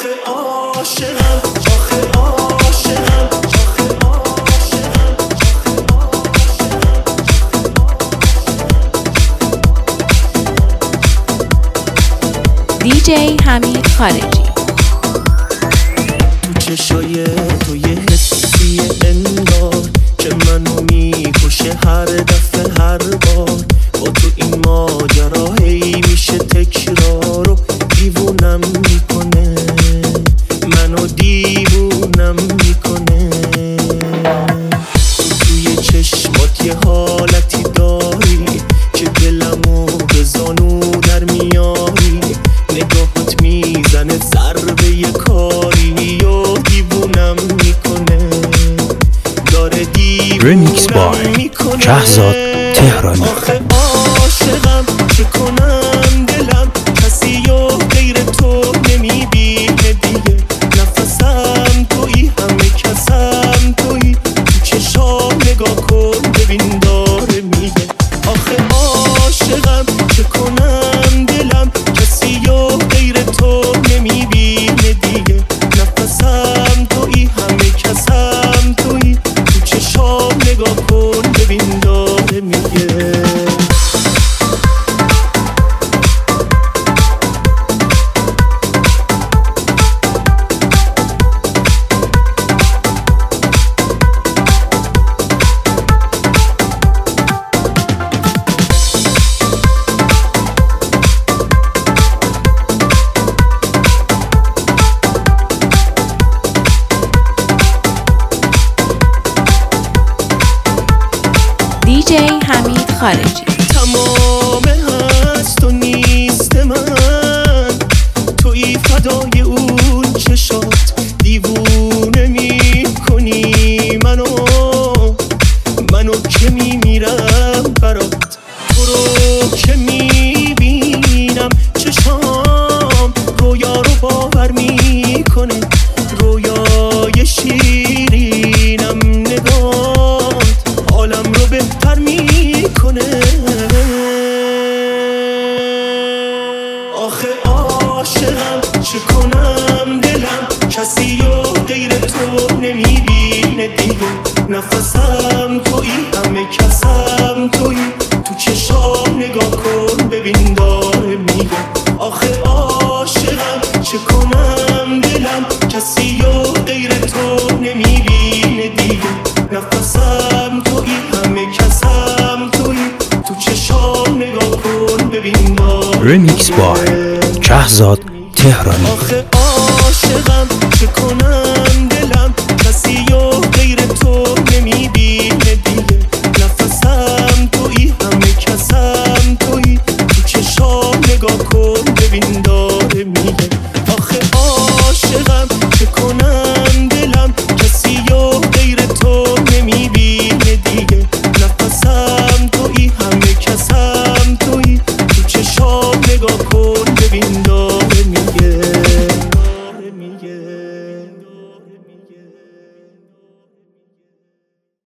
آخه عاشقم، آخه عاشقم، آخه عاشقم. دیجی حمید خارجی. تو چشای تو یه حسی انگار که منو میکشه هر دفعه هر بار. با تو این ماجرا هی میشه تکرار و دیوونم میکنه، منو دیوونم میکنه. توی چشمات یه حالتی داری که دلمو به زانو در میاری. نگاهت میزنه ضربه یه کاری و دیوونم میکنه، داره رمیکس دیوونم بای میکنه. شهزاد تهرانی. آخه عاشقم، چه کنم دلم کسی و غیر تو نمیبینه دیگه. نفسم تویی، همه کسم تویی، تو چشام نگاه کن ببین داره میگه. آخه عاشقم، چه کنم دلم کسی و غیر تو نمیبینه دیگه. نفسم تویی، همه کسم تویی، تو چشام نگاه کن ببین داره میگه. دیجی حمید خارجی. تمام هست و نیست من، توی فدای اون چشات. دیوونه میکنی منو که میمیرم برات. تو رو که میبینم چشام رویا رو باور میکنه. رویای شیرینم نگات حالم رو بهتر میکنه. آخه عاشقم، چه کنم دلم کسی و غیر تو نمیبینه دیگه. نفسم تویی، همه کسم تویی، تو چشام نگاه کن ببین داره میگه. آخه عاشقم، چه کنم دلم کسی و غیر تو نمیبینه دیگه. نفسم تویی، همه کسم تویی، تو چشام نگاه کن ببین داره. رمیکس بای شهزاد تهرانی. آخه عاشقم، چه کنم دلم کسی و غیر تو نمیبینه دیگه. نفسم تویی، همه کسم تویی، تو چشام نگاه کن ببین داره میگه. آخه عاشقم، چه کنم دلم کسی و غیر تو نمیبینه دیگه. نفسم تویی، همه کسم تویی، تو چشام نگاه کن ببین داره.